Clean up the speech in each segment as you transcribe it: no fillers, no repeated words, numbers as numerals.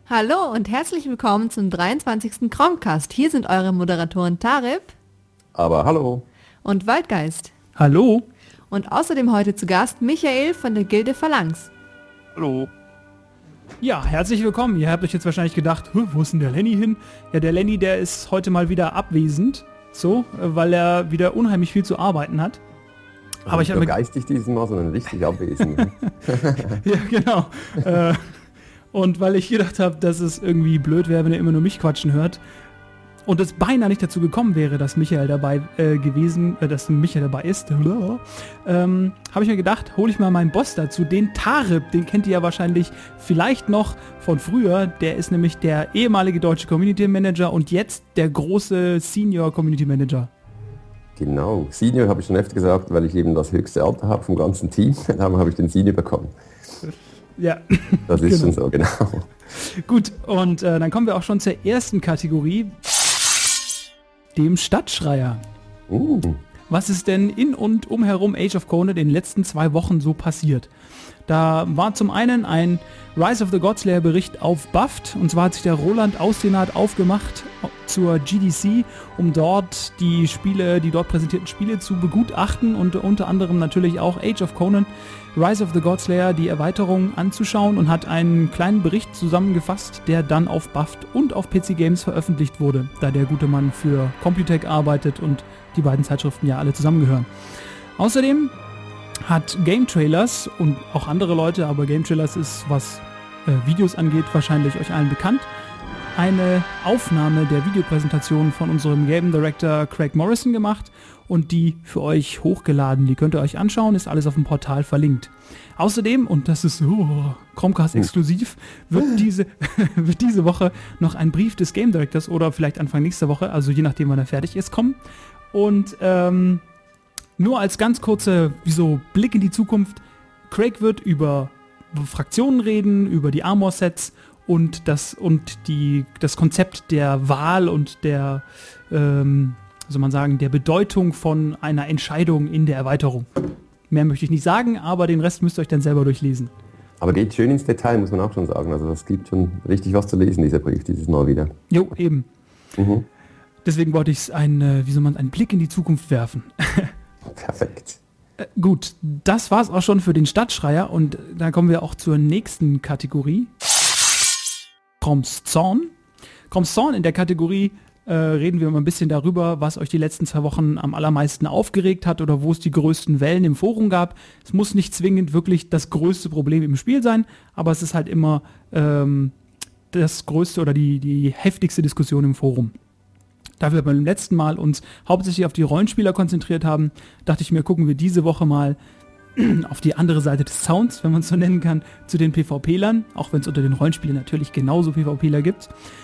Hallo und herzlich willkommen zum 23. Chromecast. Hier sind eure Moderatoren Tarib. Aber hallo. Und Waldgeist. Hallo. Und außerdem heute zu Gast Michael von der Gilde Phalanx. Hallo. Ja, herzlich willkommen. Ihr habt euch jetzt wahrscheinlich gedacht, wo ist denn der Lenny hin? Ja, der Lenny, der ist heute mal wieder abwesend, weil er wieder unheimlich viel zu arbeiten hat. Aber ich habe geistig diesmal, sondern richtig abwesend. Ja, genau. Und weil ich gedacht habe, dass es irgendwie blöd wäre, wenn er immer nur mich quatschen hört und es beinahe nicht dazu gekommen wäre, dass Michael dabei ist, habe ich mir gedacht, hole ich mal meinen Boss dazu, den Tarib, den kennt ihr ja wahrscheinlich vielleicht noch von früher, der ist nämlich der ehemalige deutsche Community Manager und jetzt der große Senior Community Manager. Genau, Senior habe ich schon öfter gesagt, weil ich eben das höchste Alter habe vom ganzen Team, darum habe ich den Senior bekommen. Ja. Das ist schon so, genau. Gut, und dann kommen wir auch schon zur ersten Kategorie, dem Stadtschreier. Was ist denn in und umherum Age of Conan in den letzten 2 Wochen so passiert? Da war zum einen ein Rise of the Godslayer Bericht auf Buffed, und zwar hat sich der Roland Ausdenat aufgemacht zur GDC, um dort die dort präsentierten Spiele zu begutachten und unter anderem natürlich auch Age of Conan, Rise of the Godslayer, die Erweiterung anzuschauen, und hat einen kleinen Bericht zusammengefasst, der dann auf Buffed und auf PC Games veröffentlicht wurde, da der gute Mann für Computec arbeitet und die beiden Zeitschriften ja alle zusammengehören. Außerdem hat Game Trailers und auch andere Leute, aber Game Trailers ist, was Videos angeht, wahrscheinlich euch allen bekannt, eine Aufnahme der Videopräsentation von unserem Game Director Craig Morrison gemacht und die für euch hochgeladen. Die könnt ihr euch anschauen, ist alles auf dem Portal verlinkt. Außerdem, und das ist Chromecast exklusiv, wird diese Woche noch ein Brief des Game Directors oder vielleicht Anfang nächster Woche, also je nachdem wann er fertig ist, kommen. Und nur als ganz kurze Blick in die Zukunft, Craig wird über Fraktionen reden, über die Armor-Sets und das Konzept der Wahl und der, der Bedeutung von einer Entscheidung in der Erweiterung. Mehr möchte ich nicht sagen, aber den Rest müsst ihr euch dann selber durchlesen. Aber geht schön ins Detail, muss man auch schon sagen. Also es gibt schon richtig was zu lesen, dieser Brief, dieses Mal wieder. Jo, eben. Deswegen wollte ich einen Blick in die Zukunft werfen. Perfekt. Gut, das war's auch schon für den Stadtschreier und dann kommen wir auch zur nächsten Kategorie. Chroms Zorn. Chroms Zorn, in der Kategorie reden wir mal ein bisschen darüber, was euch die letzten 2 Wochen am allermeisten aufgeregt hat oder wo es die größten Wellen im Forum gab. Es muss nicht zwingend wirklich das größte Problem im Spiel sein, aber es ist halt immer das größte oder die heftigste Diskussion im Forum. Da wir beim letzten Mal uns hauptsächlich auf die Rollenspieler konzentriert haben, dachte ich mir, gucken wir diese Woche mal auf die andere Seite des Sounds, wenn man es so nennen kann, zu den PvP-Lern, auch wenn es unter den Rollenspielern natürlich genauso PvP-Ler gibt.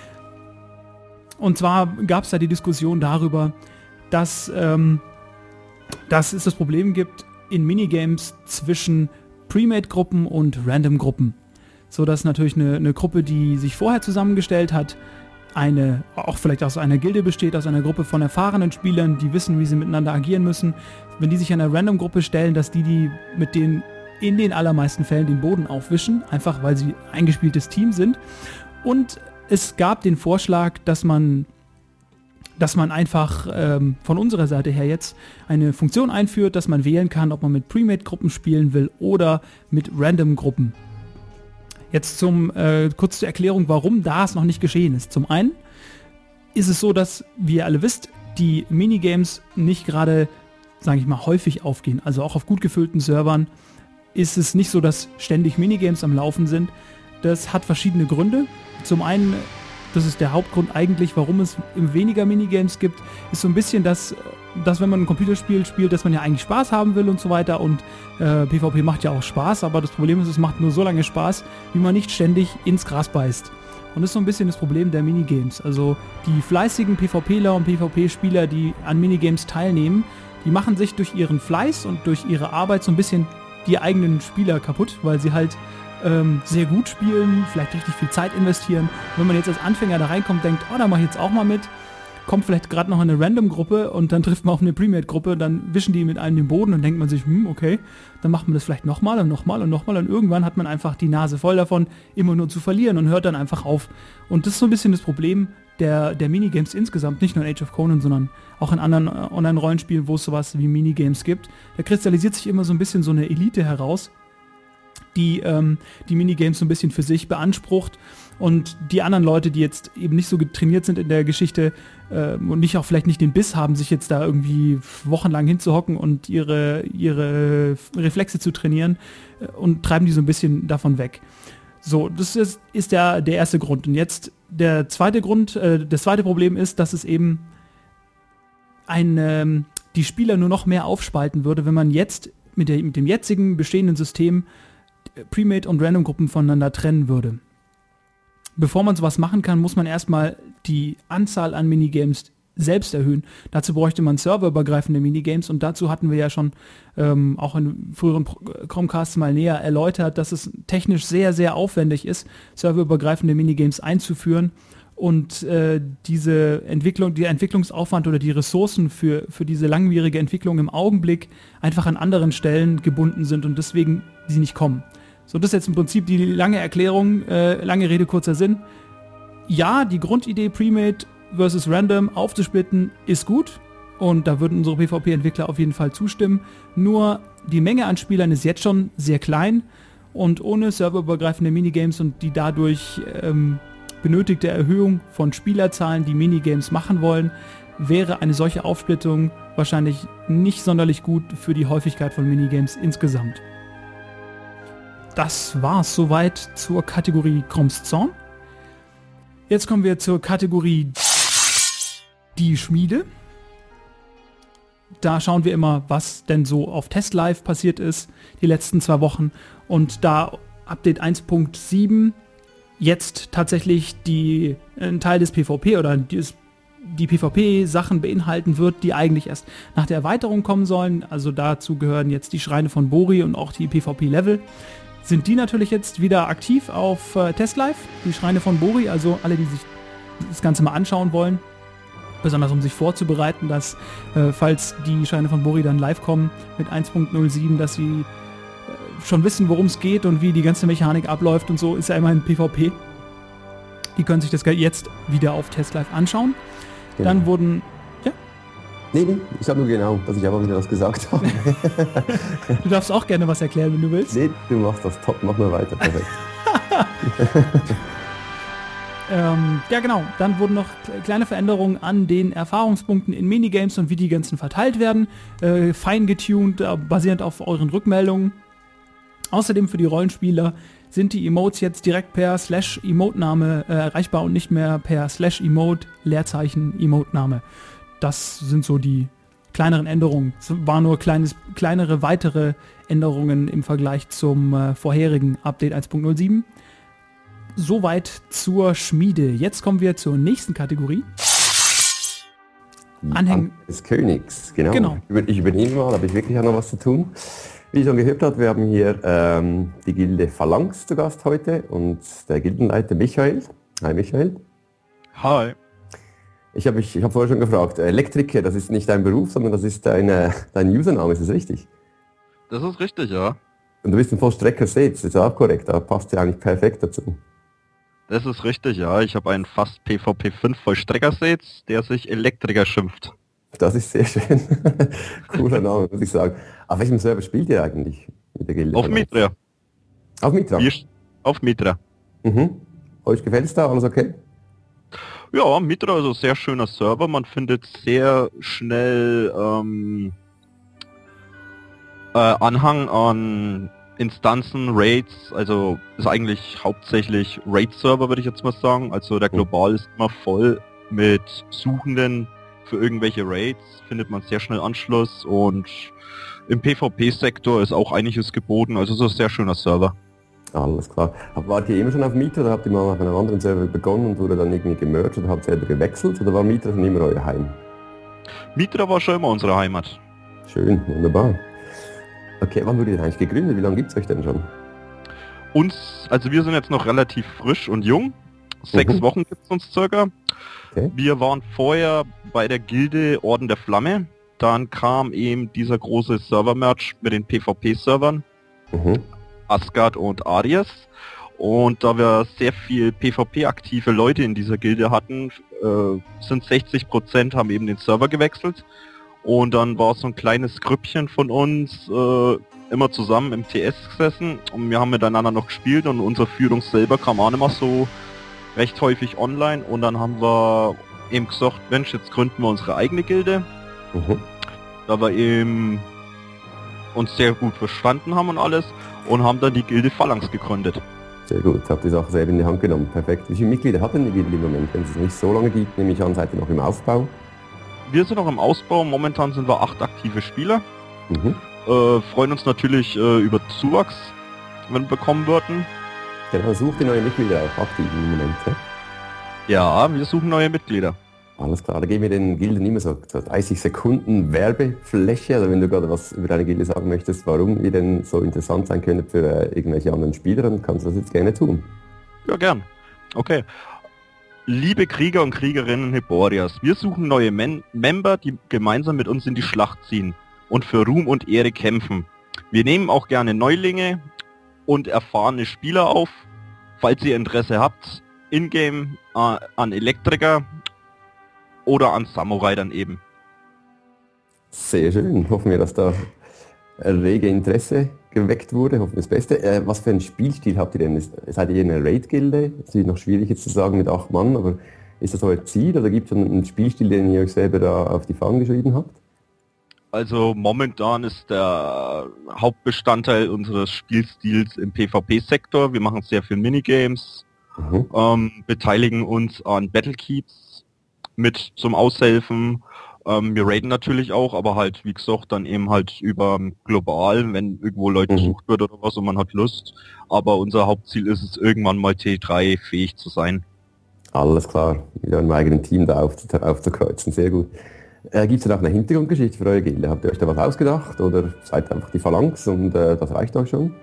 Und zwar gab es da die Diskussion darüber, dass es das Problem gibt in Minigames zwischen Premade-Gruppen und Random-Gruppen. So dass natürlich eine Gruppe, die sich vorher zusammengestellt hat, auch vielleicht aus einer Gilde besteht, aus einer Gruppe von erfahrenen Spielern, die wissen, wie sie miteinander agieren müssen. Wenn die sich einer Random-Gruppe stellen, dass die mit denen in den allermeisten Fällen den Boden aufwischen, einfach weil sie ein eingespieltes Team sind. Und es gab den Vorschlag, dass man einfach von unserer Seite her jetzt eine Funktion einführt, dass man wählen kann, ob man mit Premade-Gruppen spielen will oder mit Random-Gruppen. Jetzt kurz zur Erklärung, warum das noch nicht geschehen ist. Zum einen ist es so, dass, wie ihr alle wisst, die Minigames nicht gerade, sage ich mal, häufig aufgehen. Also auch auf gut gefüllten Servern ist es nicht so, dass ständig Minigames am Laufen sind. Das hat verschiedene Gründe. Zum einen, das ist der Hauptgrund eigentlich, warum es weniger Minigames gibt, ist so ein bisschen, dass wenn man ein Computerspiel spielt, dass man ja eigentlich Spaß haben will und so weiter, und PvP macht ja auch Spaß, aber das Problem ist, es macht nur so lange Spaß, wie man nicht ständig ins Gras beißt. Und das ist so ein bisschen das Problem der Minigames. Also die fleißigen PvPler und PvP-Spieler, die an Minigames teilnehmen, die machen sich durch ihren Fleiß und durch ihre Arbeit so ein bisschen die eigenen Spieler kaputt, weil sie halt sehr gut spielen, vielleicht richtig viel Zeit investieren. Und wenn man jetzt als Anfänger da reinkommt, denkt, da mache ich jetzt auch mal mit, kommt vielleicht gerade noch in eine Random-Gruppe und dann trifft man auf eine Premade-Gruppe und dann wischen die mit einem den Boden und denkt man sich, okay, dann macht man das vielleicht nochmal und nochmal und nochmal und irgendwann hat man einfach die Nase voll davon, immer nur zu verlieren und hört dann einfach auf. Und das ist so ein bisschen das Problem der Minigames insgesamt, nicht nur in Age of Conan, sondern auch in anderen Online-Rollenspielen, wo es sowas wie Minigames gibt. Da kristallisiert sich immer so ein bisschen so eine Elite heraus, die die Minigames so ein bisschen für sich beansprucht und die anderen Leute, die jetzt eben nicht so trainiert sind in der Geschichte und nicht auch vielleicht nicht den Biss haben, sich jetzt da irgendwie wochenlang hinzuhocken und ihre Reflexe zu trainieren und treiben die so ein bisschen davon weg. So, das ist der erste Grund. Und jetzt der zweite Grund, das zweite Problem ist, dass es eben die Spieler nur noch mehr aufspalten würde, wenn man jetzt mit dem jetzigen bestehenden System Premade und Random-Gruppen voneinander trennen würde. Bevor man sowas machen kann, muss man erstmal die Anzahl an Minigames selbst erhöhen. Dazu bräuchte man serverübergreifende Minigames und dazu hatten wir ja schon auch in früheren Chromcasts mal näher erläutert, dass es technisch sehr, sehr aufwendig ist, serverübergreifende Minigames einzuführen und der Entwicklungsaufwand oder die Ressourcen für diese langwierige Entwicklung im Augenblick einfach an anderen Stellen gebunden sind und deswegen sie nicht kommen. So, das ist jetzt im Prinzip die lange Erklärung, lange Rede, kurzer Sinn. Ja, die Grundidee Premade versus Random aufzusplitten ist gut und da würden unsere PvP-Entwickler auf jeden Fall zustimmen. Nur die Menge an Spielern ist jetzt schon sehr klein und ohne serverübergreifende Minigames und die dadurch benötigte Erhöhung von Spielerzahlen, die Minigames machen wollen, wäre eine solche Aufsplittung wahrscheinlich nicht sonderlich gut für die Häufigkeit von Minigames insgesamt. Das war's soweit zur Kategorie Chroms Zorn. Jetzt kommen wir zur Kategorie Die Schmiede. Da schauen wir immer, was denn so auf TestLive passiert ist, die letzten 2 Wochen. Und da Update 1.7 jetzt tatsächlich ein Teil des PvP oder die PvP-Sachen beinhalten wird, die eigentlich erst nach der Erweiterung kommen sollen. Also dazu gehören jetzt die Schreine von Bori und auch die PvP-Level. Sind die natürlich jetzt wieder aktiv auf TestLive, die Schreine von Bori, also alle, die sich das Ganze mal anschauen wollen, besonders um sich vorzubereiten, dass falls die Schreine von Bori dann live kommen mit 1.07, dass sie schon wissen, worum es geht und wie die ganze Mechanik abläuft und so, ist ja immer ein PvP. Die können sich das jetzt wieder auf TestLive anschauen. Genau. Dann wurden... Ja? Nee, ich sag nur genau, dass ich aber wieder was gesagt habe. Du darfst auch gerne was erklären, wenn du willst. Nee, du machst das top, mach nur weiter, perfekt. Ja genau, dann wurden noch kleine Veränderungen an den Erfahrungspunkten in Minigames und wie die ganzen verteilt werden, fein getuned, basierend auf euren Rückmeldungen. Außerdem für die Rollenspieler sind die Emotes jetzt direkt per /Emote-Name erreichbar und nicht mehr per /Emote Leerzeichen Emote-Name. Das sind so die kleineren Änderungen. Es waren nur kleinere weitere Änderungen im Vergleich zum vorherigen Update 1.07. Soweit zur Schmiede. Jetzt kommen wir zur nächsten Kategorie. Anhänger des Königs, genau. Ich übernehme mal, da habe ich wirklich auch noch was zu tun. Wie ihr schon gehört habt, wir haben hier die Gilde Phalanx zu Gast heute und der Gildenleiter Michael. Hi Michael. Hi. Ich hab vorher schon gefragt, Elektriker, das ist nicht dein Beruf, sondern das ist dein Username, ist das richtig? Das ist richtig, ja. Und du bist ein Vollstrecker-Sets, das ist auch korrekt, da passt ja eigentlich perfekt dazu. Das ist richtig, ja. Ich habe einen fast PvP 5 Vollstrecker-Sets, der sich Elektriker schimpft. Das ist sehr schön. Cooler Name, muss ich sagen. Auf welchem Server spielt ihr eigentlich mit der Gilde? Auf Mithra. Auf Mithra? Auf Mithra. Mhm. Euch gefällt es da? Alles okay? Ja, Mithra ist ein sehr schöner Server. Man findet sehr schnell Anhang an Instanzen, Raids, also ist eigentlich hauptsächlich Raid-Server, würde ich jetzt mal sagen. Also der Global ist immer voll mit Suchenden für irgendwelche Raids, findet man sehr schnell Anschluss und im PvP-Sektor ist auch einiges geboten, also so ein sehr schöner Server. Alles klar. Wart ihr immer schon auf Mithra oder habt ihr mal auf einem anderen Server begonnen und wurde dann irgendwie gemerged oder habt ihr selber gewechselt oder war Mithra schon immer euer Heim? Mithra war schon immer unsere Heimat. Schön, wunderbar. Okay, wann wurde ihr eigentlich gegründet? Wie lange gibt es euch denn schon? Also wir sind jetzt noch relativ frisch und jung. 6 Wochen gibt es uns circa. Okay. Wir waren vorher bei der Gilde Orden der Flamme. Dann kam eben dieser große Server-Merge mit den PvP-Servern, Asgard und Aries. Und da wir sehr viel PvP-aktive Leute in dieser Gilde hatten, sind 60% haben eben den Server gewechselt. Und dann war so ein kleines Grüppchen von uns immer zusammen im TS gesessen und wir haben miteinander noch gespielt und unsere Führung selber kam auch nicht mehr so recht häufig online. Und dann haben wir eben gesagt, Mensch, jetzt gründen wir unsere eigene Gilde. Da wir eben uns sehr gut verstanden haben und alles und haben dann die Gilde Phalanx gegründet. Sehr gut, habt die Sache selber in die Hand genommen, perfekt. Wie viele Mitglieder hat denn die Gilde im Moment? Wenn es nicht so lange gibt, nehme ich an, seid ihr noch im Aufbau? Wir sind noch im Ausbau, momentan sind wir 8 aktive Spieler. Freuen uns natürlich über Zuwachs, wenn wir bekommen würden. Genau, sucht ihr neue Mitglieder auch aktiv im Moment, Ja, wir suchen neue Mitglieder. Alles klar, da geben wir den Gilden immer so 30 Sekunden Werbefläche, also wenn du gerade was über deine Gilde sagen möchtest, warum ihr denn so interessant sein könntet für irgendwelche anderen Spieler, dann kannst du das jetzt gerne tun. Ja, gern. Okay. Liebe Krieger und Kriegerinnen Heborias, wir suchen neue Member, die gemeinsam mit uns in die Schlacht ziehen und für Ruhm und Ehre kämpfen. Wir nehmen auch gerne Neulinge und erfahrene Spieler auf, falls ihr Interesse habt, in-game an Elektriker oder an Samurai dann eben. Sehr schön. Hoffen wir, dass da rege Interesse geweckt wurde. Hoffen wir das Beste. Was für einen Spielstil habt ihr denn? Seid ihr eine Raid-Gilde? Das ist noch schwierig jetzt zu sagen mit 8 Mann, aber ist das euer Ziel oder gibt es einen Spielstil, den ihr euch selber da auf die Fahnen geschrieben habt? Also momentan ist der Hauptbestandteil unseres Spielstils im PvP-Sektor. Wir machen sehr viel Minigames, beteiligen uns an Battlekeeps mit zum Aushelfen. Wir raiden natürlich auch, aber halt, wie gesagt, dann eben halt über global, wenn irgendwo Leute gesucht wird oder was und man hat Lust. Aber unser Hauptziel ist es, irgendwann mal T3 fähig zu sein. Alles klar, wieder im eigenen Team da aufzukreuzen, sehr gut. Gibt es denn auch eine Hintergrundgeschichte für eure Gilde? Habt ihr euch da was ausgedacht oder seid einfach die Phalanx und das reicht euch schon?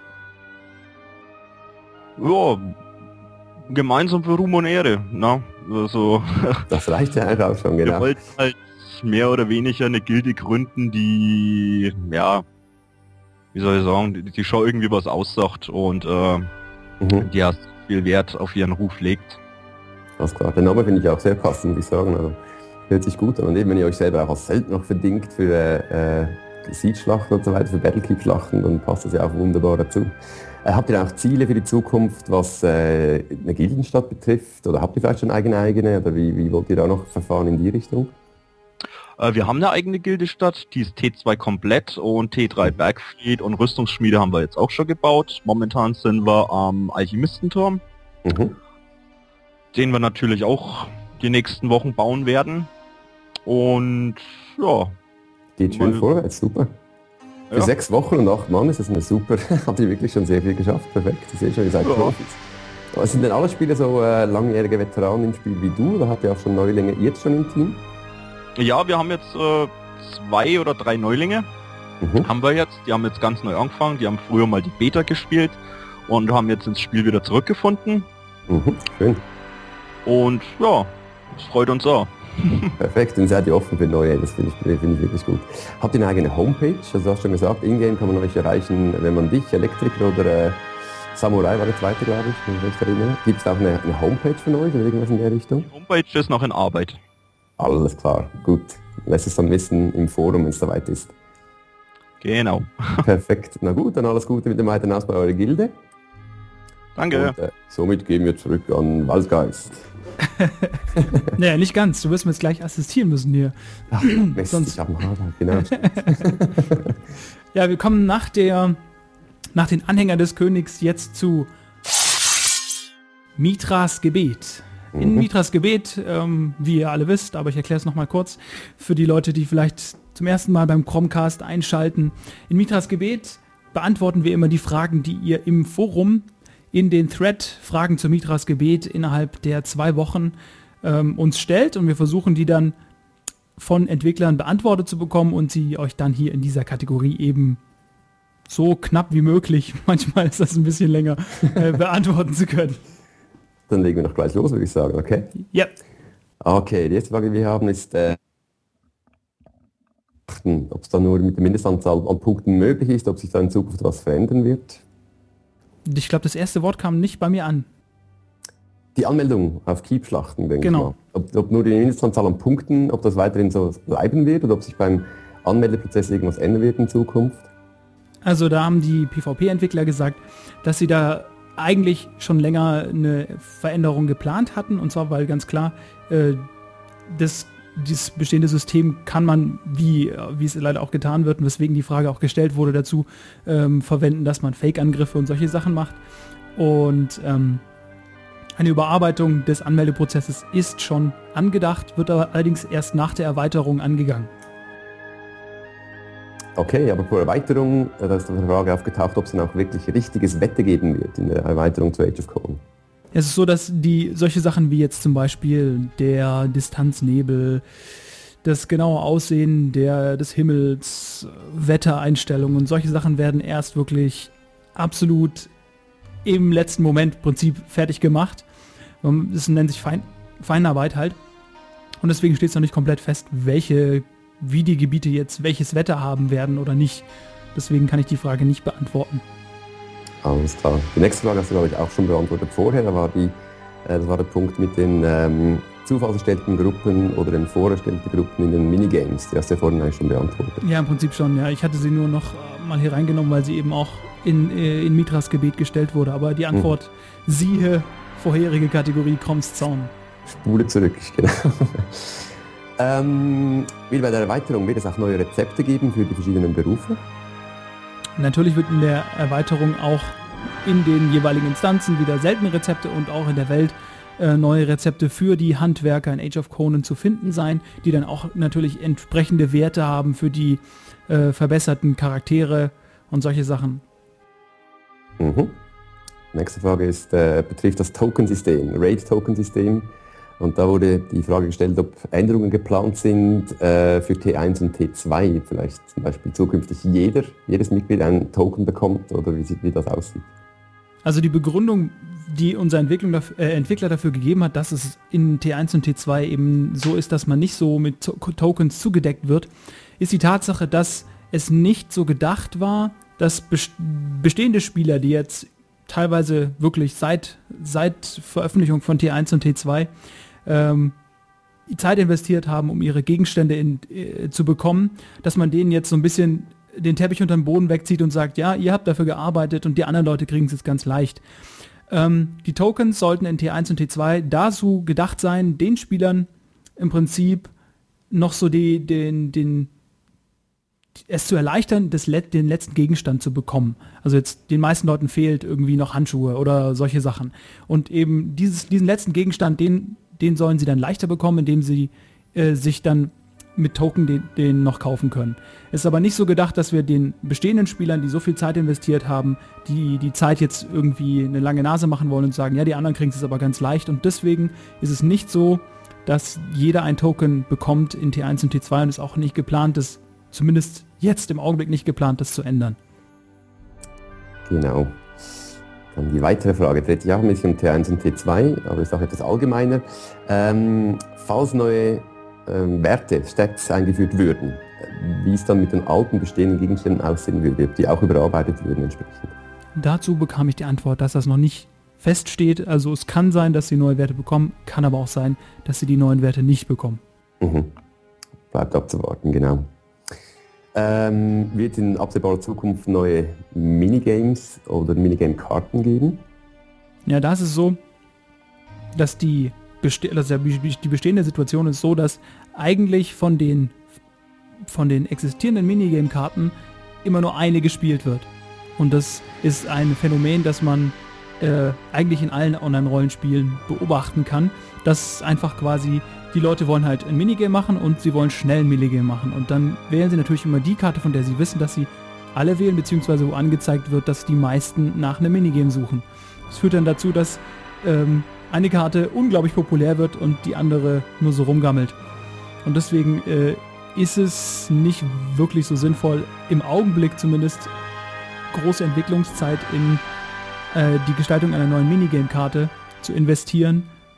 Ja, gemeinsam für Ruhm und Ehre, ne? Also, das reicht ja einfach auch schon, genau. Wir wollten halt mehr oder weniger eine Gilde gründen, die, ja, wie soll ich sagen, die schon irgendwie was aussagt und die ja viel Wert auf ihren Ruf legt. Alles klar, der Name finde ich auch sehr passend, muss ich sagen. Also, hört sich gut an. Und eben, wenn ihr euch selber auch als Söldner noch verdingt für Siege-Schlachten und so weiter, für Battlekeep-Schlachten, dann passt das ja auch wunderbar dazu. Habt ihr auch Ziele für die Zukunft, was eine Gildenstadt betrifft? Oder habt ihr vielleicht schon eigene? Oder wie wollt ihr da noch verfahren in die Richtung? Wir haben eine eigene Gildestadt, die ist T2 komplett und T3 Bergfried und Rüstungsschmiede haben wir jetzt auch schon gebaut. Momentan sind wir am Alchemistenturm, den wir natürlich auch die nächsten Wochen bauen werden. Und ja. Geht schön vorwärts, super. Für 6 Wochen und 8 Mann ist das eine super. Habt ihr wirklich schon sehr viel geschafft, perfekt. Ich sehe schon, ihr seid Profis. Aber sind denn alle Spieler so langjährige Veteranen im Spiel wie du? Oder habt ihr auch schon Neulinge jetzt schon im Team? Ja, wir haben jetzt 2 oder 3 Neulinge. Haben wir jetzt. Die haben jetzt ganz neu angefangen. Die haben früher mal die Beta gespielt und haben jetzt ins Spiel wieder zurückgefunden. Schön. Und ja, das freut uns auch. Perfekt, dann seid ihr offen für neue, das finde ich wirklich gut. Habt ihr eine eigene Homepage? Also du hast schon gesagt, in-game kann man euch erreichen, wenn man dich, Elektriker oder Samurai war der zweite, glaube ich, wenn ich mich erinnere. Gibt es auch eine Homepage von euch oder irgendwas in der Richtung? Die Homepage ist noch in Arbeit. Alles klar, gut. Lässt es dann wissen im Forum, wenn es soweit ist. Genau. Perfekt, na gut, dann alles Gute mit dem weiteren Ausbau eurer Gilde. Danke. Und somit gehen wir zurück an Waldgeist. Naja, nicht ganz. Du wirst mir jetzt gleich assistieren müssen hier. Ach, sonst genau. Ja, wir kommen nach den Anhängern des Königs jetzt zu Mithras Gebet. In Mithras Gebet, wie ihr alle wisst, aber ich erkläre es nochmal kurz, für die Leute, die vielleicht zum ersten Mal beim Chromcast einschalten. In Mithras Gebet beantworten wir immer die Fragen, die ihr im Forum in den Thread Fragen zu Mithras Gebet innerhalb der 2 Wochen uns stellt und wir versuchen die dann von Entwicklern beantwortet zu bekommen und sie euch dann hier in dieser Kategorie eben so knapp wie möglich, manchmal ist das ein bisschen länger, beantworten zu können. Dann legen wir noch gleich los, würde ich sagen, okay? Ja. Okay, die erste Frage, die wir haben, ist, ob es da nur mit der Mindestanzahl an Punkten möglich ist, ob sich da in Zukunft was verändern wird. Ich glaube, das erste Wort kam nicht bei mir an. Die Anmeldung auf Keep-Schlachten, denke genau. ich mal. Ob nur die Mindestanzahl an Punkten, ob das weiterhin so bleiben wird oder ob sich beim Anmeldeprozess irgendwas ändern wird in Zukunft? Also da haben die PvP-Entwickler gesagt, dass sie da eigentlich schon länger eine Veränderung geplant hatten, und zwar weil ganz klar, dieses bestehende System kann man, wie es leider auch getan wird und weswegen die Frage auch gestellt wurde, dazu verwenden, dass man Fake-Angriffe und solche Sachen macht. Und eine Überarbeitung des Anmeldeprozesses ist schon angedacht, wird aber allerdings erst nach der Erweiterung angegangen. Okay, aber vor Erweiterung, da ist die Frage aufgetaucht, ob es dann auch wirklich richtiges Wette geben wird in der Erweiterung zu Age of Conan. Es ist so, dass solche Sachen wie jetzt zum Beispiel der Distanznebel, das genaue Aussehen des Himmels, Wettereinstellungen und solche Sachen werden erst wirklich absolut im letzten Moment im Prinzip fertig gemacht. Das nennt sich Feinarbeit halt. Und deswegen steht es noch nicht komplett fest, wie die Gebiete jetzt welches Wetter haben werden oder nicht. Deswegen kann ich die Frage nicht beantworten. Alles klar. Die nächste Frage hast du, glaube ich, auch schon beantwortet vorher. Das war der Punkt mit den zufallserstellten Gruppen oder den vorerstellten Gruppen in den Minigames. Die hast du ja vorhin eigentlich schon beantwortet. Ja, im Prinzip schon. Ja, ich hatte sie nur noch mal hier reingenommen, weil sie eben auch in Mitras Gebet gestellt wurde. Aber die Antwort, siehe vorherige Kategorie Kroms Zorn. Spule zurück, genau. Wie bei der Erweiterung, wird es auch neue Rezepte geben für die verschiedenen Berufe? Natürlich wird in der Erweiterung auch in den jeweiligen Instanzen wieder seltene Rezepte und auch in der Welt neue Rezepte für die Handwerker in Age of Conan zu finden sein, die dann auch natürlich entsprechende Werte haben für die verbesserten Charaktere und solche Sachen. Mhm. Nächste Frage ist, betrifft das Tokensystem, Raid-Token-System. Und da wurde die Frage gestellt, ob Änderungen geplant sind für T1 und T2. Vielleicht zum Beispiel zukünftig jedes Mitglied einen Token bekommt oder wie das aussieht. Also die Begründung, die unser Entwickler dafür gegeben hat, dass es in T1 und T2 eben so ist, dass man nicht so mit Tokens zugedeckt wird, ist die Tatsache, dass es nicht so gedacht war, dass bestehende Spieler, die jetzt teilweise wirklich seit Veröffentlichung von T1 und T2 Zeit investiert haben, um ihre Gegenstände zu bekommen, dass man denen jetzt so ein bisschen den Teppich unter den Boden wegzieht und sagt, ja, ihr habt dafür gearbeitet und die anderen Leute kriegen es jetzt ganz leicht. Die Tokens sollten in T1 und T2 dazu gedacht sein, den Spielern im Prinzip noch so es zu erleichtern, den letzten Gegenstand zu bekommen. Also jetzt den meisten Leuten fehlt irgendwie noch Handschuhe oder solche Sachen. Und eben diesen letzten Gegenstand, den sollen sie dann leichter bekommen, indem sie sich dann mit Token den noch kaufen können. Es ist aber nicht so gedacht, dass wir den bestehenden Spielern, die so viel Zeit investiert haben, die Zeit jetzt irgendwie eine lange Nase machen wollen und sagen, ja, die anderen kriegen es aber ganz leicht. Und deswegen ist es nicht so, dass jeder ein Token bekommt in T1 und T2 und ist auch nicht geplant, das zumindest jetzt im Augenblick nicht geplant, das zu ändern. Genau. Dann die weitere Frage dreht sich auch ein bisschen um T1 und T2, aber ist auch etwas allgemeiner. Falls neue Werte, Stats eingeführt würden, wie es dann mit den alten bestehenden Gegenständen aussehen würde, ob die auch überarbeitet würden entsprechend. Dazu bekam ich die Antwort, dass das noch nicht feststeht. Also es kann sein, dass sie neue Werte bekommen, kann aber auch sein, dass sie die neuen Werte nicht bekommen. Mhm. Bleibt abzuwarten, genau. Wird in absehbarer Zukunft neue Minigames oder Minigame-Karten geben? Ja, da ist es so, dass die bestehende Situation ist so, dass eigentlich von den existierenden Minigame-Karten immer nur eine gespielt wird. Und das ist ein Phänomen, das man eigentlich in allen Online-Rollenspielen beobachten kann, dass einfach quasi die Leute wollen halt ein Minigame machen und sie wollen schnell ein Minigame machen. Und dann wählen sie natürlich immer die Karte, von der sie wissen, dass sie alle wählen, beziehungsweise wo angezeigt wird, dass die meisten nach einem Minigame suchen. Das führt dann dazu, dass eine Karte unglaublich populär wird und die andere nur so rumgammelt. Und deswegen ist es nicht wirklich so sinnvoll, im Augenblick zumindest große Entwicklungszeit in die Gestaltung einer neuen Minigame-Karte zu investieren,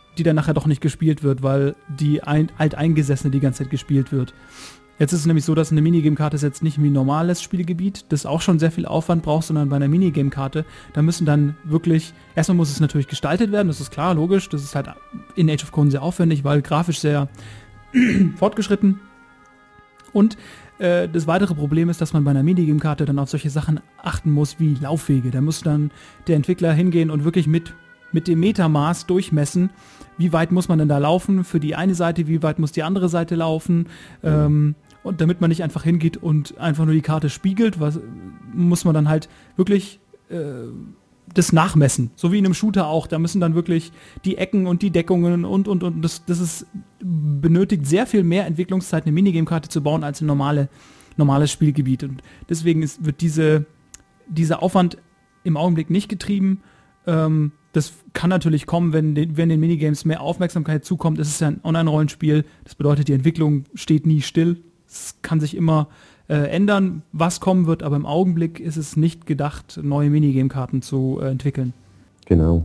die dann nachher doch nicht gespielt wird, weil die Alteingesessene die ganze Zeit gespielt wird. Jetzt ist es nämlich so, dass eine Minigame-Karte ist jetzt nicht wie ein normales Spielgebiet, das auch schon sehr viel Aufwand braucht, sondern bei einer Minigame-Karte, da müssen dann wirklich, erstmal muss es natürlich gestaltet werden, das ist klar, logisch, das ist halt in Age of Conan sehr aufwendig, weil grafisch sehr fortgeschritten. Und das weitere Problem ist, dass man bei einer Minigame-Karte dann auf solche Sachen achten muss wie Laufwege. Da muss dann der Entwickler hingehen und wirklich mit dem Metermaß durchmessen, wie weit muss man denn da laufen für die eine Seite, wie weit muss die andere Seite laufen. Und damit man nicht einfach hingeht und einfach nur die Karte spiegelt, muss man dann halt wirklich das nachmessen. So wie in einem Shooter auch. Da müssen dann wirklich die Ecken und die Deckungen und das benötigt sehr viel mehr Entwicklungszeit, eine Minigame-Karte zu bauen, als ein normales Spielgebiet. Und deswegen wird dieser Aufwand im Augenblick nicht getrieben. Das kann natürlich kommen, wenn den Minigames mehr Aufmerksamkeit zukommt. Es ist ja ein Online-Rollenspiel. Das bedeutet, die Entwicklung steht nie still. Es kann sich immer ändern, was kommen wird, aber im Augenblick ist es nicht gedacht, neue Minigame-Karten zu entwickeln. Genau.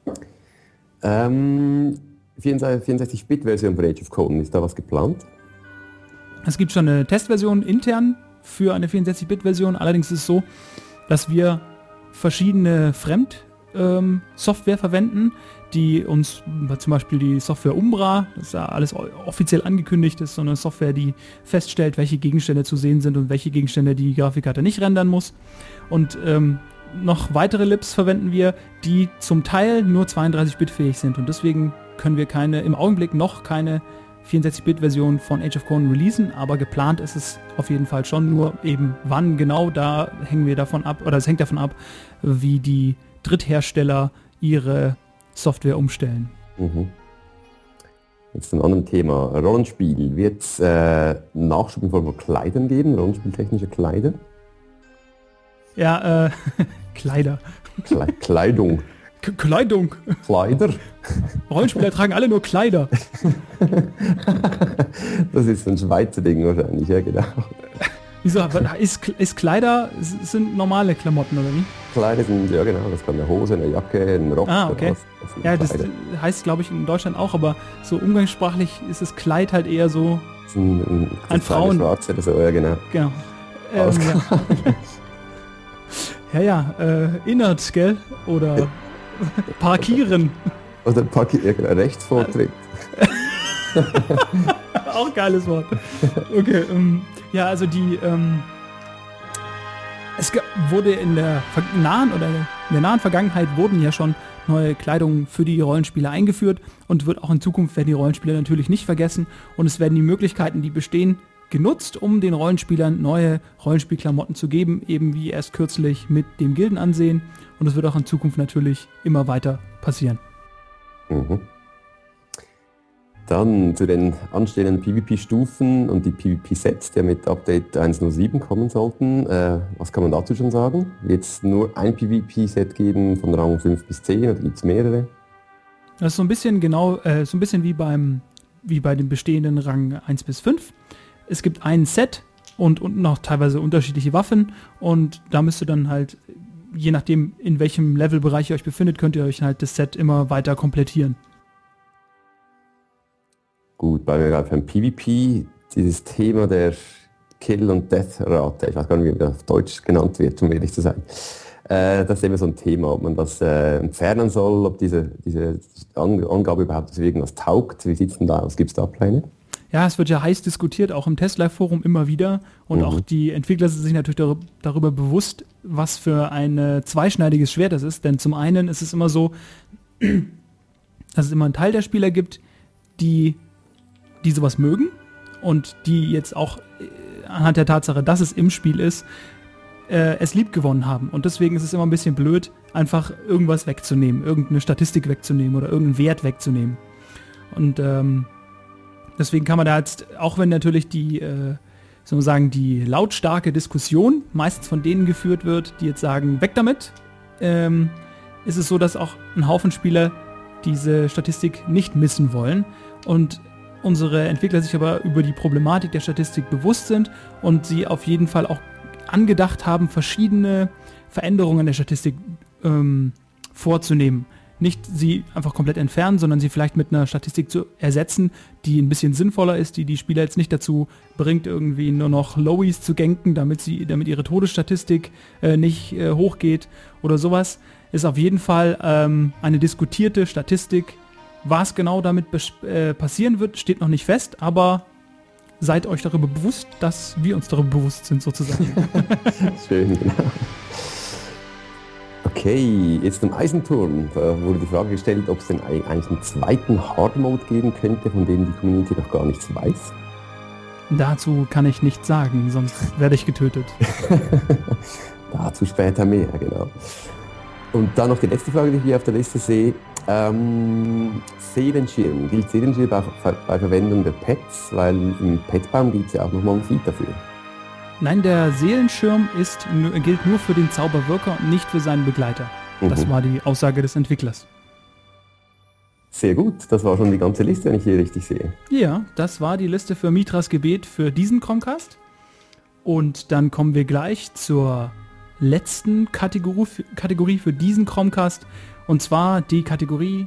64-Bit-Version von Age of Conan, ist da was geplant? Es gibt schon eine Testversion intern für eine 64-Bit-Version, allerdings ist es so, dass wir verschiedene Software verwenden, die uns, zum Beispiel die Software Umbra, das ist ja alles offiziell angekündigt, ist so eine Software, die feststellt, welche Gegenstände zu sehen sind und welche Gegenstände die Grafikkarte nicht rendern muss. Und noch weitere Libs verwenden wir, die zum Teil nur 32-Bit fähig sind. Und deswegen können wir im Augenblick noch keine 64-Bit-Version von Age of Conan releasen, aber geplant ist es auf jeden Fall schon, nur eben wann genau, da hängen wir davon ab, oder es hängt davon ab, wie die Dritthersteller ihre Software umstellen. Jetzt ein anderes Thema. Rollenspiel. Wird es Nachschub in Form von Kleidern geben? Rollenspieltechnische Kleider? Ja, Kleider. Kleidung. Kleidung. Kleider? Rollenspieler tragen alle nur Kleider. Das ist ein Schweizer Ding wahrscheinlich, ja genau. Wieso? Ist Kleider sind normale Klamotten, oder wie? Kleider sind, ja genau, das kann eine Hose, eine Jacke, ein Rock. Okay. Das heißt, glaube ich, in Deutschland auch, aber so umgangssprachlich ist das Kleid halt eher so ein Frauen... Schwarze oder so, ja genau. Genau. Innert, gell? Oder parkieren. Oder parkieren, Rechtsvortritt. Auch geiles Wort. Okay, also es wurde in der nahen Vergangenheit wurden ja schon neue Kleidung für die Rollenspieler eingeführt und wird auch in Zukunft werden die Rollenspieler natürlich nicht vergessen und es werden die Möglichkeiten, die bestehen, genutzt, um den Rollenspielern neue Rollenspielklamotten zu geben, eben wie erst kürzlich mit dem Gildenansehen und es wird auch in Zukunft natürlich immer weiter passieren. Dann zu den anstehenden PvP-Stufen und die PvP-Sets, die mit Update 1.07 kommen sollten. Was kann man dazu schon sagen? Wird es nur ein PvP-Set geben von Rang 5 bis 10 oder gibt es mehrere? Das ist so ein bisschen wie bei dem bestehenden Rang 1 bis 5. Es gibt ein Set und noch teilweise unterschiedliche Waffen und da müsst ihr dann halt, je nachdem in welchem Levelbereich ihr euch befindet, könnt ihr euch halt das Set immer weiter komplettieren. Gut, weil wir gerade beim PvP, dieses Thema der Kill- und Death-Rate, ich weiß gar nicht, wie das auf Deutsch genannt wird, um ehrlich zu sein. Das ist immer so ein Thema, ob man das entfernen soll, ob diese Angabe überhaupt für irgendwas taugt. Wie sieht es denn da aus? Gibt es da Pläne? Ja, es wird ja heiß diskutiert, auch im Test-Live-Forum immer wieder. Und auch die Entwickler sind sich natürlich darüber bewusst, was für ein zweischneidiges Schwert das ist. Denn zum einen ist es immer so, dass es immer einen Teil der Spieler gibt, die sowas mögen und die jetzt auch anhand der Tatsache, dass es im Spiel ist, es lieb gewonnen haben. Und deswegen ist es immer ein bisschen blöd, einfach irgendwas wegzunehmen, irgendeine Statistik wegzunehmen oder irgendeinen Wert wegzunehmen. Und deswegen kann man da jetzt, auch wenn natürlich die lautstarke Diskussion meistens von denen geführt wird, die jetzt sagen, weg damit, ist es so, dass auch ein Haufen Spieler diese Statistik nicht missen wollen und unsere Entwickler sich aber über die Problematik der Statistik bewusst sind und sie auf jeden Fall auch angedacht haben, verschiedene Veränderungen der Statistik vorzunehmen. nicht sie einfach komplett entfernen, sondern sie vielleicht mit einer Statistik zu ersetzen, die ein bisschen sinnvoller ist, die Spieler jetzt nicht dazu bringt, irgendwie nur noch Lowies zu ganken, damit ihre Todesstatistik nicht hochgeht oder sowas. Ist auf jeden Fall eine diskutierte Statistik. Was genau damit passieren wird, steht noch nicht fest, aber seid euch darüber bewusst, dass wir uns darüber bewusst sind, sozusagen. Schön, genau. Okay, jetzt im Eisenturm. Da wurde die Frage gestellt, ob es denn eigentlich einen zweiten Hard-Mode geben könnte, von dem die Community noch gar nichts weiß. Dazu kann ich nichts sagen, sonst werde ich getötet. Dazu später mehr, genau. Und dann noch die letzte Frage, die ich hier auf der Liste sehe. Seelenschirm. Gilt Seelenschirm auch bei Verwendung der Pets? Weil im Petbaum gibt es ja auch nochmal ein Feed dafür. Nein, der Seelenschirm gilt nur für den Zauberwirker und nicht für seinen Begleiter. Das war die Aussage des Entwicklers. Sehr gut, das war schon die ganze Liste, wenn ich hier richtig sehe. Ja, das war die Liste für Mithras Gebet für diesen Chromecast. Und dann kommen wir gleich zur letzten Kategorie für diesen Chromecast. Und zwar die Kategorie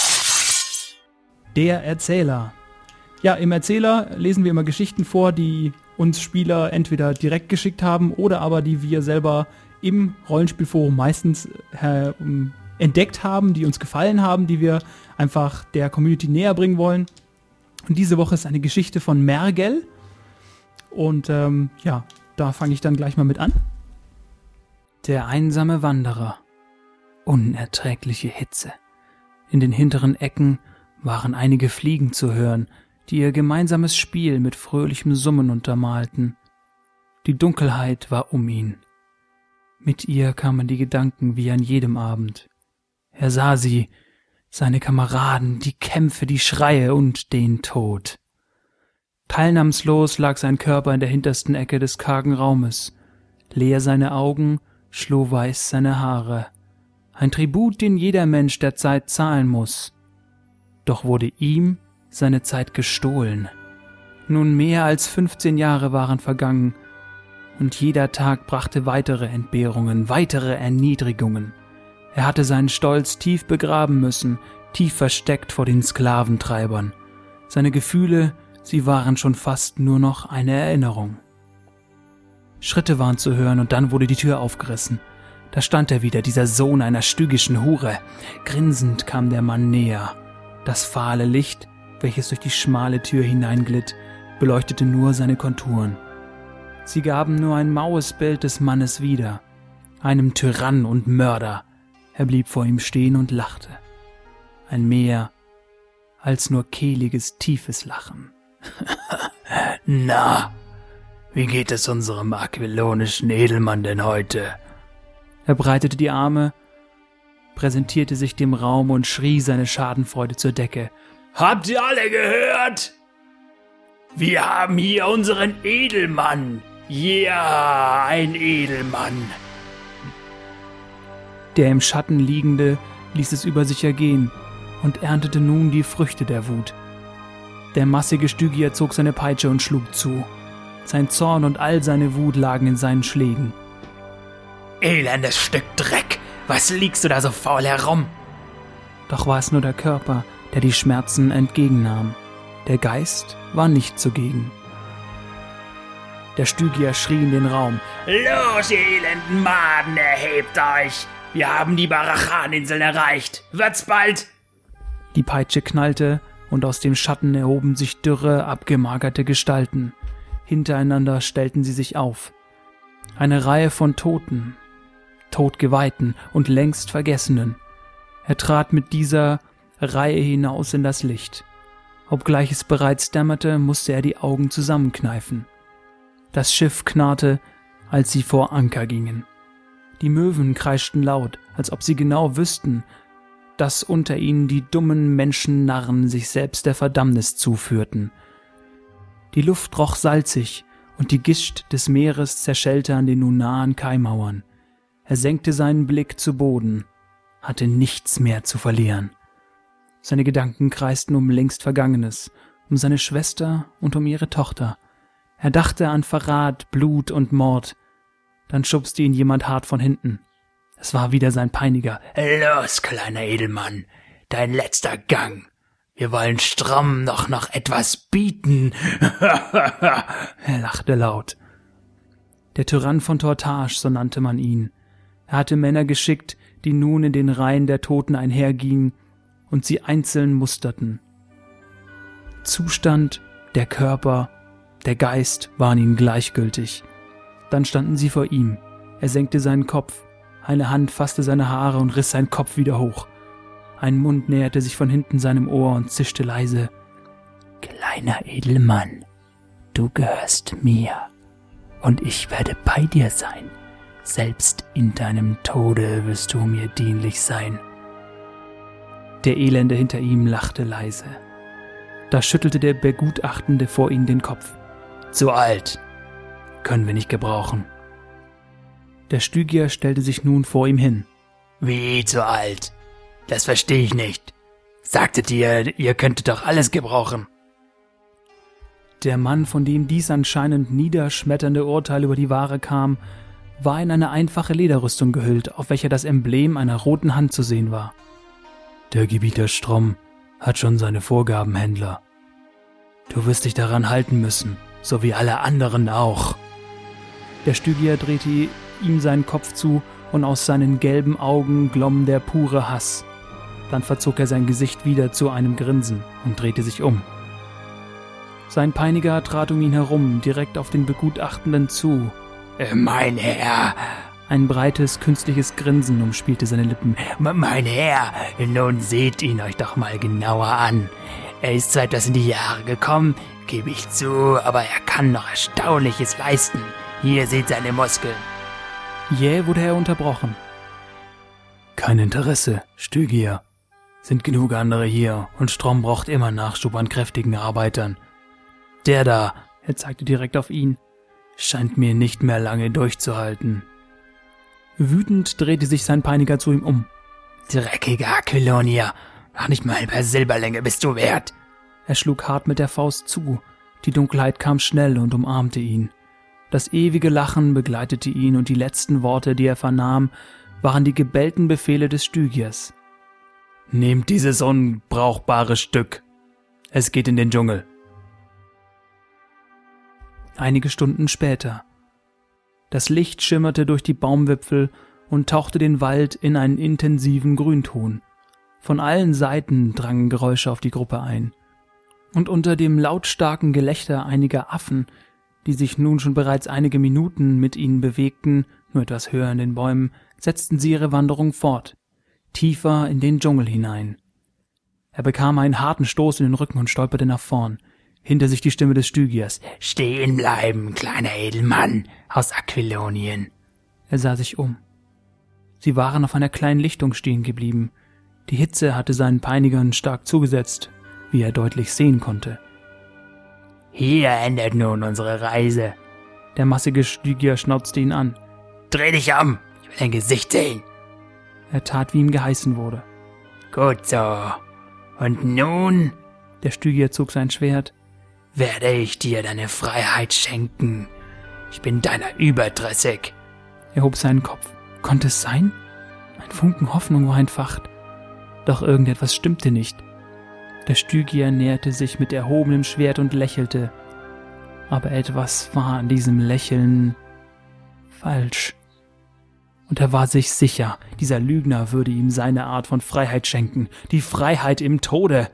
Der Erzähler. Ja, im Erzähler lesen wir immer Geschichten vor, die uns Spieler entweder direkt geschickt haben oder aber die wir selber im Rollenspielforum meistens entdeckt haben, die uns gefallen haben, die wir einfach der Community näher bringen wollen. Und diese Woche ist eine Geschichte von Mergel. Und ja, da fange ich dann gleich mal mit an. Der einsame Wanderer. Unerträgliche Hitze. In den hinteren Ecken waren einige Fliegen zu hören, die ihr gemeinsames Spiel mit fröhlichem Summen untermalten. Die Dunkelheit war um ihn. Mit ihr kamen die Gedanken wie an jedem Abend. Er sah sie, seine Kameraden, die Kämpfe, die Schreie und den Tod. Teilnahmslos lag sein Körper in der hintersten Ecke des kargen Raumes. Leer seine Augen, schlohweiß seine Haare. Ein Tribut, den jeder Mensch der Zeit zahlen muss. Doch wurde ihm seine Zeit gestohlen. Nun mehr als 15 Jahre waren vergangen, und jeder Tag brachte weitere Entbehrungen, weitere Erniedrigungen. Er hatte seinen Stolz tief begraben müssen, tief versteckt vor den Sklaventreibern. Seine Gefühle, sie waren schon fast nur noch eine Erinnerung. Schritte waren zu hören und dann wurde die Tür aufgerissen. Da stand er wieder, dieser Sohn einer stygischen Hure. Grinsend kam der Mann näher. Das fahle Licht, welches durch die schmale Tür hineinglitt, beleuchtete nur seine Konturen. Sie gaben nur ein maues Bild des Mannes wieder, einem Tyrann und Mörder. Er blieb vor ihm stehen und lachte. Ein mehr als nur kehliges, tiefes Lachen. Na, wie geht es unserem aquilonischen Edelmann denn heute? Er breitete die Arme, präsentierte sich dem Raum und schrie seine Schadenfreude zur Decke. Habt ihr alle gehört? Wir haben hier unseren Edelmann. Ja, ein Edelmann. Der im Schatten Liegende ließ es über sich ergehen und erntete nun die Früchte der Wut. Der massige Stygier zog seine Peitsche und schlug zu. Sein Zorn und all seine Wut lagen in seinen Schlägen. Elendes Stück Dreck, was liegst du da so faul herum? Doch war es nur der Körper, der die Schmerzen entgegennahm. Der Geist war nicht zugegen. Der Stygier schrie in den Raum. Los, ihr elenden Maden, erhebt euch! Wir haben die Barachan-Inseln erreicht. Wird's bald? Die Peitsche knallte und aus dem Schatten erhoben sich dürre, abgemagerte Gestalten. Hintereinander stellten sie sich auf. Eine Reihe von Toten, Todgeweihten und längst Vergessenen. Er trat mit dieser Reihe hinaus in das Licht. Obgleich es bereits dämmerte, musste er die Augen zusammenkneifen. Das Schiff knarrte, als sie vor Anker gingen. Die Möwen kreischten laut, als ob sie genau wüssten, dass unter ihnen die dummen Menschennarren sich selbst der Verdammnis zuführten. Die Luft roch salzig und die Gischt des Meeres zerschellte an den nun nahen Kaimauern. Er senkte seinen Blick zu Boden, hatte nichts mehr zu verlieren. Seine Gedanken kreisten um längst Vergangenes, um seine Schwester und um ihre Tochter. Er dachte an Verrat, Blut und Mord. Dann schubste ihn jemand hart von hinten. Es war wieder sein Peiniger. »Los, kleiner Edelmann, dein letzter Gang. Wir wollen Strom noch etwas bieten.« Er lachte laut. Der Tyrann von Tortage, so nannte man ihn. Er hatte Männer geschickt, die nun in den Reihen der Toten einhergingen und sie einzeln musterten. Zustand, der Körper, der Geist waren ihnen gleichgültig. Dann standen sie vor ihm. Er senkte seinen Kopf. Eine Hand fasste seine Haare und riss seinen Kopf wieder hoch. Ein Mund näherte sich von hinten seinem Ohr und zischte leise. »Kleiner Edelmann, du gehörst mir, und ich werde bei dir sein. Selbst in deinem Tode wirst du mir dienlich sein.« Der Elende hinter ihm lachte leise. Da schüttelte der Begutachtende vor ihm den Kopf. »Zu alt. Können wir nicht gebrauchen.« Der Stygier stellte sich nun vor ihm hin. »Wie zu alt? Das verstehe ich nicht. Sagtet ihr könntet doch alles gebrauchen.« Der Mann, von dem dies anscheinend niederschmetternde Urteil über die Ware kam, war in eine einfache Lederrüstung gehüllt, auf welcher das Emblem einer roten Hand zu sehen war. »Der Gebieter Strom hat schon seine Vorgaben, Händler. Du wirst dich daran halten müssen, so wie alle anderen auch.« Der Stygier drehte ihm seinen Kopf zu und aus seinen gelben Augen glomm der pure Hass. Dann verzog er sein Gesicht wieder zu einem Grinsen und drehte sich um. Sein Peiniger trat um ihn herum, direkt auf den Begutachtenden zu. »Mein Herr!« Ein breites, künstliches Grinsen umspielte seine Lippen. »Mein Herr, nun seht ihn euch doch mal genauer an. Er ist zwar etwas in die Jahre gekommen, gebe ich zu, aber er kann noch Erstaunliches leisten. Hier seht seine Muskeln.« Jäh wurde er unterbrochen. »Kein Interesse, Stygier. Sind genug andere hier und Strom braucht immer Nachschub an kräftigen Arbeitern. Der da«, er zeigte direkt auf ihn, »scheint mir nicht mehr lange durchzuhalten.« Wütend drehte sich sein Peiniger zu ihm um. »Dreckiger Aquilonier, noch nicht mal ein paar Silberlinge bist du wert!« Er schlug hart mit der Faust zu. Die Dunkelheit kam schnell und umarmte ihn. Das ewige Lachen begleitete ihn und die letzten Worte, die er vernahm, waren die gebellten Befehle des Stygiers. »Nehmt dieses unbrauchbare Stück. Es geht in den Dschungel.« Einige Stunden später. Das Licht schimmerte durch die Baumwipfel und tauchte den Wald in einen intensiven Grünton. Von allen Seiten drangen Geräusche auf die Gruppe ein. Und unter dem lautstarken Gelächter einiger Affen, die sich nun schon bereits einige Minuten mit ihnen bewegten, nur etwas höher in den Bäumen, setzten sie ihre Wanderung fort, tiefer in den Dschungel hinein. Er bekam einen harten Stoß in den Rücken und stolperte nach vorn. Hinter sich die Stimme des Stygiers. »Stehen bleiben, kleiner Edelmann aus Aquilonien.« Er sah sich um. Sie waren auf einer kleinen Lichtung stehen geblieben. Die Hitze hatte seinen Peinigern stark zugesetzt, wie er deutlich sehen konnte. »Hier endet nun unsere Reise.« Der massige Stygier schnauzte ihn an. »Dreh dich um, ich will dein Gesicht sehen.« Er tat, wie ihm geheißen wurde. »Gut so. Und nun«, der Stygier zog sein Schwert, »werde ich dir deine Freiheit schenken. Ich bin deiner überdrüssig.« Er hob seinen Kopf. Konnte es sein? Ein Funken Hoffnung war entfacht. Doch irgendetwas stimmte nicht. Der Stygier näherte sich mit erhobenem Schwert und lächelte. Aber etwas war an diesem Lächeln falsch. Und er war sich sicher, dieser Lügner würde ihm seine Art von Freiheit schenken. Die Freiheit im Tode.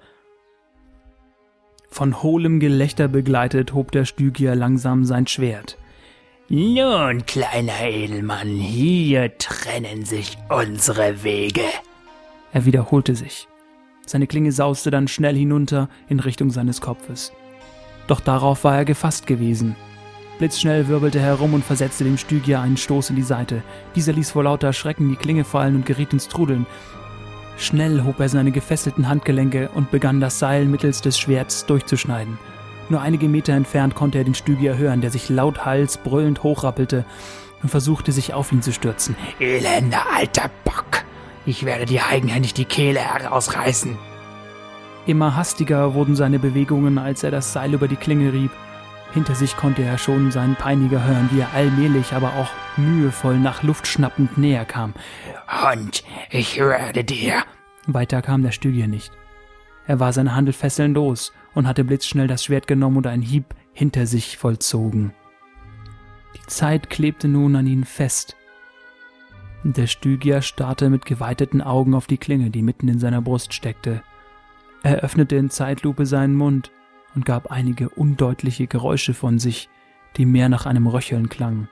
Von hohlem Gelächter begleitet hob der Stygier langsam sein Schwert. »Nun, kleiner Edelmann, hier trennen sich unsere Wege.« Er wiederholte sich. Seine Klinge sauste dann schnell hinunter in Richtung seines Kopfes. Doch darauf war er gefasst gewesen. Blitzschnell wirbelte er herum und versetzte dem Stygier einen Stoß in die Seite. Dieser ließ vor lauter Schrecken die Klinge fallen und geriet ins Trudeln. Schnell hob er seine gefesselten Handgelenke und begann das Seil mittels des Schwerts durchzuschneiden. Nur einige Meter entfernt konnte er den Stygier hören, der sich lauthals brüllend hochrappelte und versuchte, sich auf ihn zu stürzen. »Elender alter Bock! Ich werde dir eigenhändig die Kehle herausreißen!« Immer hastiger wurden seine Bewegungen, als er das Seil über die Klinge rieb, Hinter sich konnte er schon seinen Peiniger hören, wie er allmählich, aber auch mühevoll nach Luft schnappend näher kam. »Hund, ich werde dir!« Weiter kam der Stygier nicht. Er war seine Handelfesseln los und hatte blitzschnell das Schwert genommen und einen Hieb hinter sich vollzogen. Die Zeit klebte nun an ihn fest. Der Stygier starrte mit geweiteten Augen auf die Klinge, die mitten in seiner Brust steckte. Er öffnete in Zeitlupe seinen Mund und gab einige undeutliche Geräusche von sich, die mehr nach einem Röcheln klangen.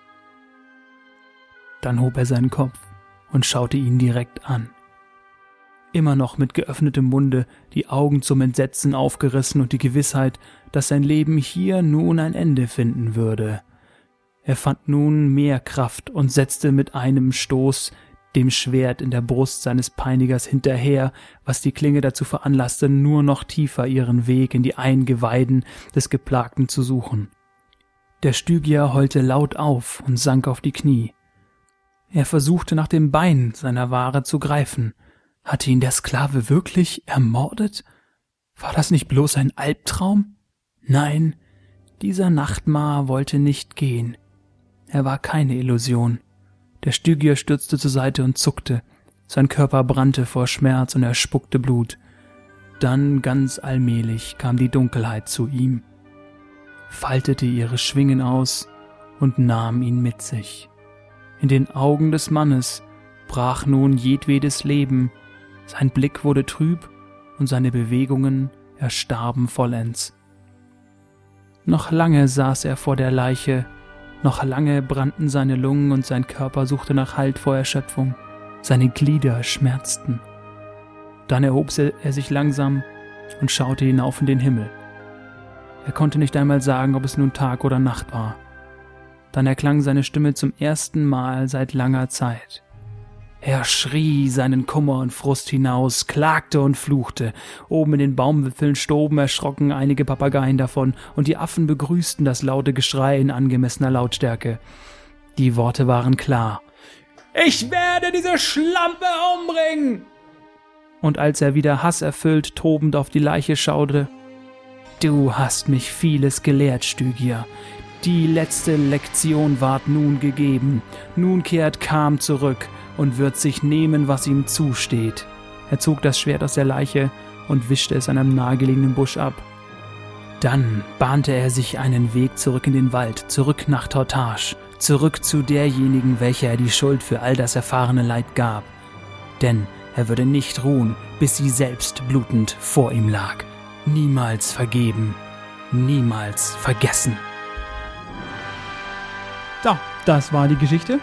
Dann hob er seinen Kopf und schaute ihn direkt an. Immer noch mit geöffnetem Munde, die Augen zum Entsetzen aufgerissen und die Gewissheit, dass sein Leben hier nun ein Ende finden würde. Er fand nun mehr Kraft und setzte mit einem Stoß dem Schwert in der Brust seines Peinigers hinterher, was die Klinge dazu veranlasste, nur noch tiefer ihren Weg in die Eingeweiden des Geplagten zu suchen. Der Stygier heulte laut auf und sank auf die Knie. Er versuchte nach dem Bein seiner Ware zu greifen. Hatte ihn der Sklave wirklich ermordet? War das nicht bloß ein Albtraum? Nein, dieser Nachtmar wollte nicht gehen. Er war keine Illusion. Der Stygier stürzte zur Seite und zuckte. Sein Körper brannte vor Schmerz und er spuckte Blut. Dann ganz allmählich kam die Dunkelheit zu ihm, faltete ihre Schwingen aus und nahm ihn mit sich. In den Augen des Mannes brach nun jedwedes Leben, sein Blick wurde trüb und seine Bewegungen erstarben vollends. Noch lange saß er vor der Leiche, noch lange brannten seine Lungen und sein Körper suchte nach Halt vor Erschöpfung. Seine Glieder schmerzten. Dann erhob er sich langsam und schaute hinauf in den Himmel. Er konnte nicht einmal sagen, ob es nun Tag oder Nacht war. Dann erklang seine Stimme zum ersten Mal seit langer Zeit. Er schrie seinen Kummer und Frust hinaus, klagte und fluchte. Oben in den Baumwipfeln stoben erschrocken einige Papageien davon, und die Affen begrüßten das laute Geschrei in angemessener Lautstärke. Die Worte waren klar. »Ich werde diese Schlampe umbringen!« Und als er wieder hasserfüllt tobend auf die Leiche schaute, »Du hast mich vieles gelehrt, Stygier. Die letzte Lektion ward nun gegeben. Nun kehrt Kam zurück und wird sich nehmen, was ihm zusteht.« Er zog das Schwert aus der Leiche und wischte es an einem nahegelegenen Busch ab. Dann bahnte er sich einen Weg zurück in den Wald, zurück nach Tortage, zurück zu derjenigen, welcher er die Schuld für all das erfahrene Leid gab. Denn er würde nicht ruhen, bis sie selbst blutend vor ihm lag. Niemals vergeben, niemals vergessen. So, das war die Geschichte.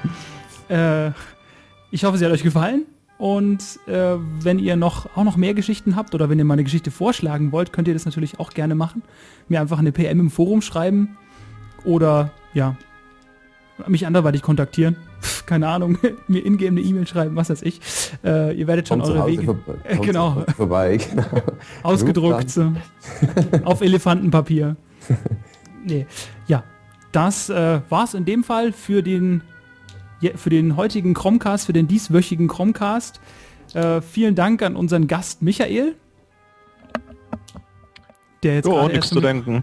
Ich hoffe, sie hat euch gefallen. Und wenn ihr auch noch mehr Geschichten habt oder wenn ihr mal eine Geschichte vorschlagen wollt, könnt ihr das natürlich auch gerne machen. Mir einfach eine PM im Forum schreiben oder ja, mich anderweitig kontaktieren. Keine Ahnung, mir ingame eine E-Mail schreiben, was weiß ich. Ihr werdet schon eure Wege genau ausgedruckt auf Elefantenpapier. Nee, ja, das war's in dem Fall für den heutigen Chromcast, für den dieswöchigen Chromcast. Vielen Dank an unseren Gast Michael. Der jetzt nichts zu denken.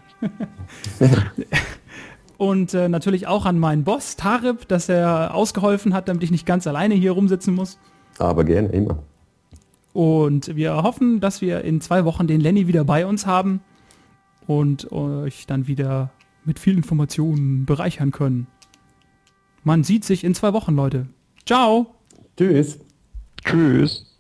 Und natürlich auch an meinen Boss Tarib, dass er ausgeholfen hat, damit ich nicht ganz alleine hier rumsitzen muss. Aber gerne, immer. Und wir hoffen, dass wir in 2 Wochen den Lenny wieder bei uns haben und euch dann wieder mit vielen Informationen bereichern können. Man sieht sich in 2 Wochen, Leute. Ciao. Tschüss. Tschüss.